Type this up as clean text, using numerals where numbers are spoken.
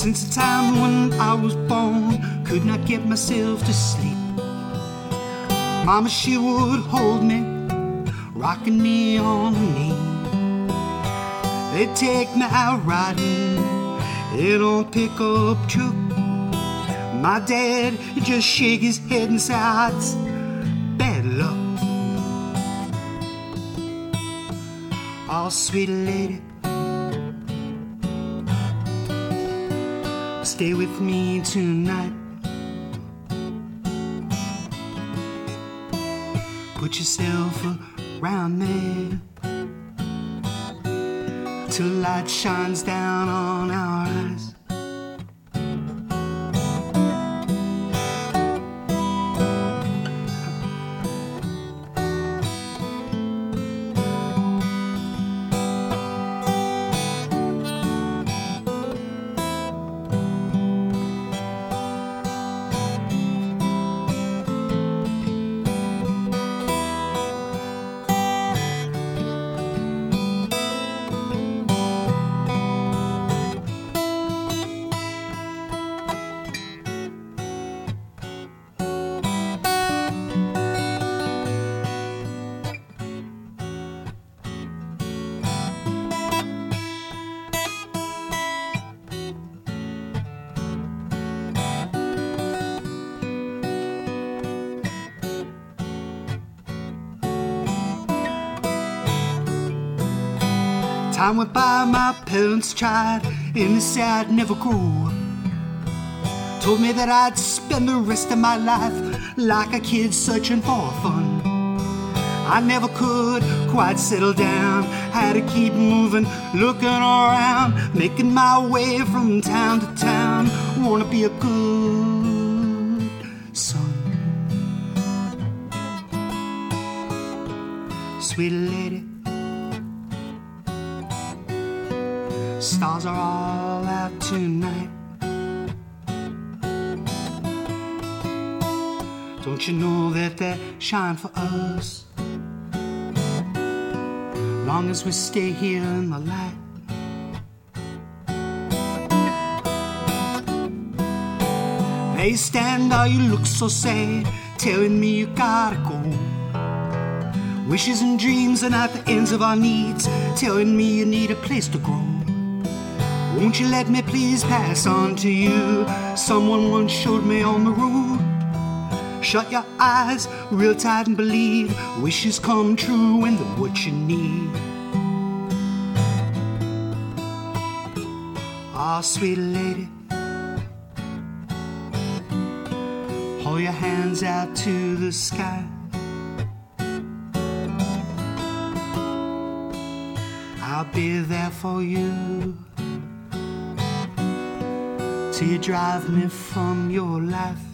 Since the time when I was born, could not get myself to sleep. Mama, she would hold me, rocking me on her knee. They'd take me out riding in a pickup truck. My dad would just shake his head and say, "It's bad luck." Oh, sweet lady, stay with me tonight. Put yourself around me till the light shines down on our eyes. Time went by, my parents tried, and they said I'd never grow up. Told me that I'd spend the rest of my life like a kid searching for fun. I never could quite settle down, had to keep moving, looking around, making my way from town to town. Wanna be a good son. Sweet lady, stars are all out tonight. Don't you know that they shine for us? Long as we stay here in the light. They stand there, you look so sad, telling me you gotta go. Wishes and dreams are not the ends of our needs, telling me you need a place to grow. Won't you let me please pass on to you? Someone once showed me on the road. Shut your eyes real tight and believe wishes come true when they're what you need. Ah, sweet lady, hold your hands out to the sky. I'll be there for you till you drive me from your life.